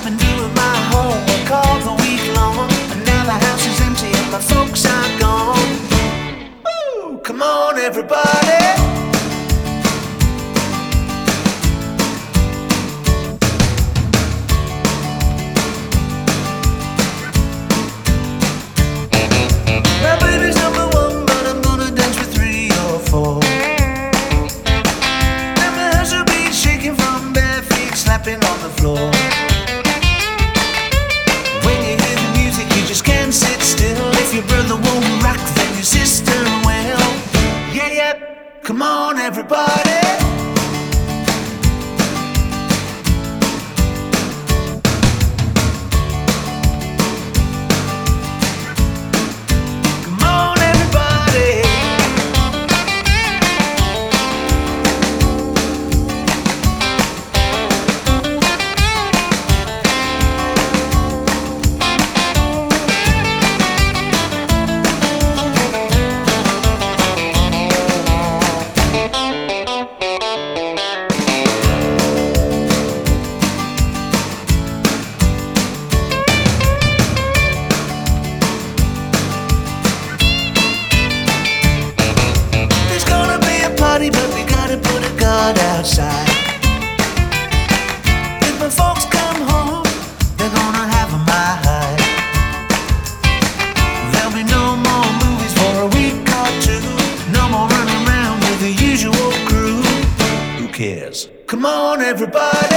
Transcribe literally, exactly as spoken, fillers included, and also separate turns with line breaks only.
been doing my homework all the week long, and now the house is empty and my folks are gone. Woo! Come on, everybody. My baby's number one, but I'm gonna dance with three or four. And my house will be shaking from bare feet slapping on the floor. When you hear the music, you just can't sit still. If your brother won't rock, then your sister will. Yeah, yeah, come on, everybody. But we gotta put a guard outside. If my folks come home, they're gonna have a my high. There'll be no more movies for a week or two. No more running around with the usual crew. Who cares? Come on, everybody.